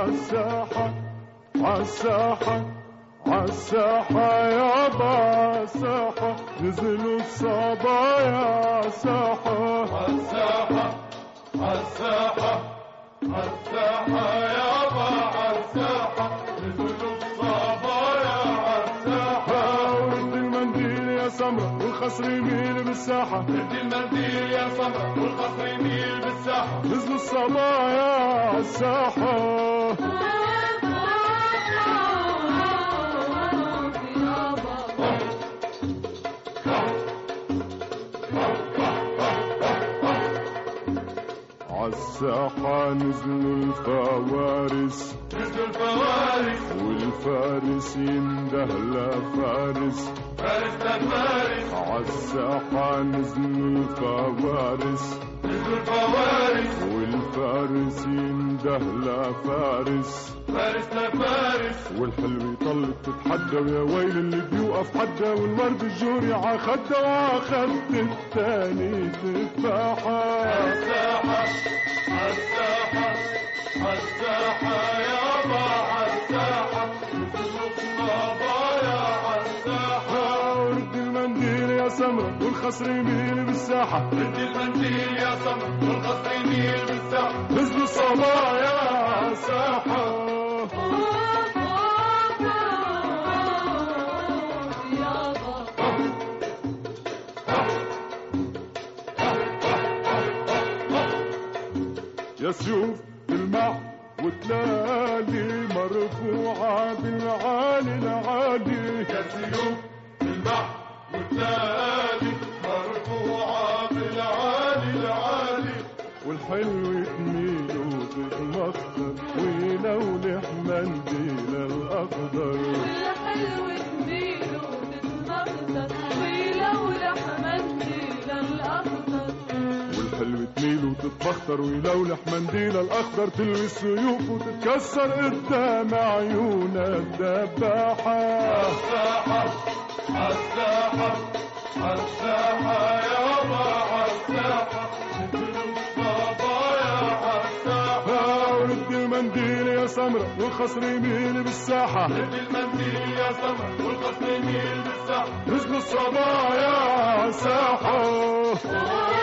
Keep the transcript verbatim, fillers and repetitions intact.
عالساحة عالساحة عالساحة يابا عالساحة نزلوا الصبايا عالساحة عالساحة عالساحة عالساحة يابا عالساحة نزلوا الصبايا عالساحة. ورد المنديل يا سمرة والخصر يميل بالساحة، رد المنديل يا سمرة والخصر يميل بالساحة، نزلوا الصبايا عالساحة. عالساحة نزلوا الفوارس، نزلوا الفوارس والفارس ينده لفارس، فارس لفارس. عالساحة نزلوا الفوارس، نزلوا الفوارس والفارس ينده لفارس، فارس لفارس. والحلو يطلق تتحدى ويا ويل اللي بيوقف حدا، والورد الجوري عخده وعخد التاني تفاحة. عالساحة عالساحة عالساحة يابا عالساحة نزلوا الصبايا عالساحة. ورد المنديل يا سمرة والخصر يميل بالساحة، رد المنديل يا سمرة والخصر يميل بالساحة، نزلوا الصبايا عالساحة. يا سيوف الماء وتلالي مرفوعة بالعالي العالي، يا سيوف الماء وتلالي مرفوعة بالعالي العالي. والحلو يتميل وتتمخضر ويلولح منديل الأخضر، والحلو يتميل وتتمخضر ويلولح منديل الأخضر، والحلو تميل وتتبختر ويلولح منديل الأخضر، تلوي السيوف وتتكسر قدام عيون الدباحة. عالساحة عالساحة عالساحة يابا عالساحة نزلوا الصبايا عالساحة. ورد المنديل يا سمرة والخصر يميل بالساحة، رد المنديل يا سمرة والخصر يميل بالساحة، نزلوا الصبايا عالساحة.